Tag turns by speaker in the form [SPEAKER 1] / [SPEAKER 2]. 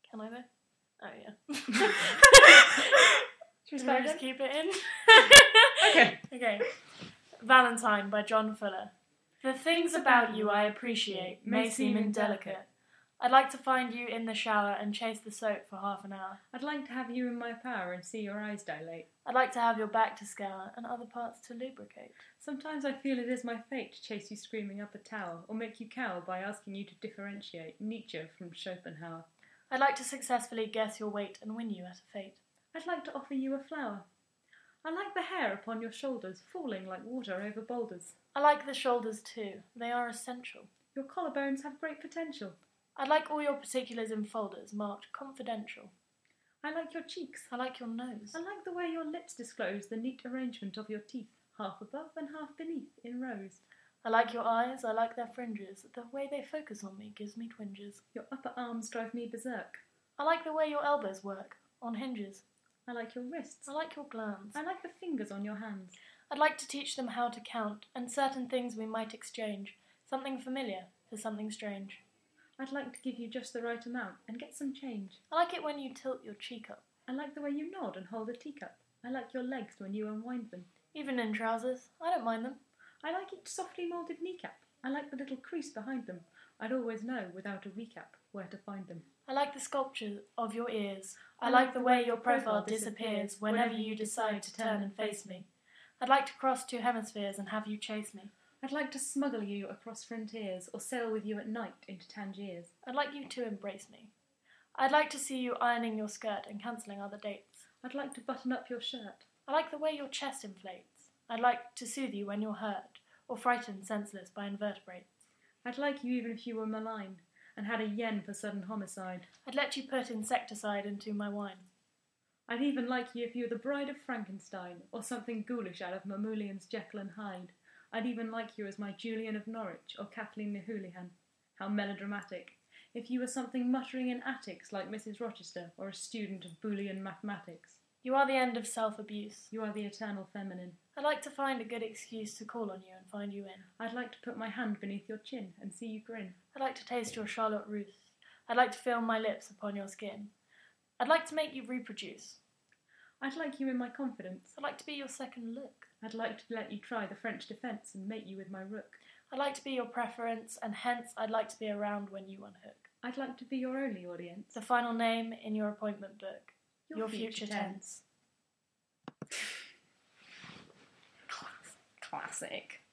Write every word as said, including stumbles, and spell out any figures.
[SPEAKER 1] Can I though? Oh yeah.
[SPEAKER 2] Should we
[SPEAKER 1] Can I
[SPEAKER 2] start
[SPEAKER 1] just
[SPEAKER 2] again?
[SPEAKER 1] keep it in?
[SPEAKER 2] Okay.
[SPEAKER 1] Okay. Valentine by John Fuller. The things about you I appreciate may seem indelicate. I'd like to find you in the shower and chase the soap for half an hour.
[SPEAKER 2] I'd like to have you in my power and see your eyes dilate.
[SPEAKER 1] I'd like to have your back to scour and other parts to lubricate.
[SPEAKER 2] Sometimes I feel it is my fate to chase you screaming up a tower, or make you cower by asking you to differentiate Nietzsche from Schopenhauer.
[SPEAKER 1] I'd like to successfully guess your weight and win you at a fate.
[SPEAKER 2] I'd like to offer you a flower. I like the hair upon your shoulders, falling like water over boulders.
[SPEAKER 1] I like the shoulders too. They are essential.
[SPEAKER 2] Your collarbones have great potential.
[SPEAKER 1] I'd like all your particulars in folders marked confidential.
[SPEAKER 2] I like your cheeks.
[SPEAKER 1] I like your nose.
[SPEAKER 2] I like the way your lips disclose the neat arrangement of your teeth, half above and half beneath, in rows.
[SPEAKER 1] I like your eyes, I like their fringes. The way they focus on me gives me twinges.
[SPEAKER 2] Your upper arms drive me berserk.
[SPEAKER 1] I like the way your elbows work, on hinges.
[SPEAKER 2] I like your wrists.
[SPEAKER 1] I like your glands.
[SPEAKER 2] I like the fingers on your hands.
[SPEAKER 1] I'd like to teach them how to count, and certain things we might exchange, something familiar for something strange.
[SPEAKER 2] I'd like to give you just the right amount and get some change.
[SPEAKER 1] I like it when you tilt your cheek up.
[SPEAKER 2] I like the way you nod and hold a teacup. I like your legs when you unwind them.
[SPEAKER 1] Even in trousers, I don't mind them.
[SPEAKER 2] I like each softly moulded kneecap. I like the little crease behind them. I'd always know, without a recap, where to find them.
[SPEAKER 1] I like the sculpture of your ears. I like the way your profile disappears whenever you decide to turn and face me. I'd like to cross two hemispheres and have you chase me.
[SPEAKER 2] I'd like to smuggle you across frontiers or sail with you at night into Tangiers.
[SPEAKER 1] I'd like you to embrace me. I'd like to see you ironing your skirt and cancelling other dates.
[SPEAKER 2] I'd like to button up your shirt.
[SPEAKER 1] I like the way your chest inflates. I'd like to soothe you when you're hurt or frightened senseless by invertebrates.
[SPEAKER 2] I'd like you even if you were malign and had a yen for sudden homicide.
[SPEAKER 1] I'd let you put insecticide into my wine.
[SPEAKER 2] I'd even like you if you were the bride of Frankenstein or something ghoulish out of Mamoulian's Jekyll and Hyde. I'd even like you as my Julian of Norwich or Kathleen the Hooligan. How melodramatic. If you were something muttering in attics like Missus Rochester or a student of Boolean mathematics.
[SPEAKER 1] You are the end of self-abuse.
[SPEAKER 2] You are the eternal feminine.
[SPEAKER 1] I'd like to find a good excuse to call on you and find you in.
[SPEAKER 2] I'd like to put my hand beneath your chin and see you grin.
[SPEAKER 1] I'd like to taste your Charlotte Russe. I'd like to feel my lips upon your skin. I'd like to make you reproduce.
[SPEAKER 2] I'd like you in my confidence.
[SPEAKER 1] I'd like to be your second look.
[SPEAKER 2] I'd like to let you try the French defence and mate you with my rook.
[SPEAKER 1] I'd like to be your preference, and hence I'd like to be around when you unhook.
[SPEAKER 2] I'd like to be your only audience.
[SPEAKER 1] The final name in your appointment book.
[SPEAKER 2] Your,
[SPEAKER 1] Your,
[SPEAKER 2] future,
[SPEAKER 1] future,
[SPEAKER 2] tense.
[SPEAKER 1] tense.
[SPEAKER 2] Classic.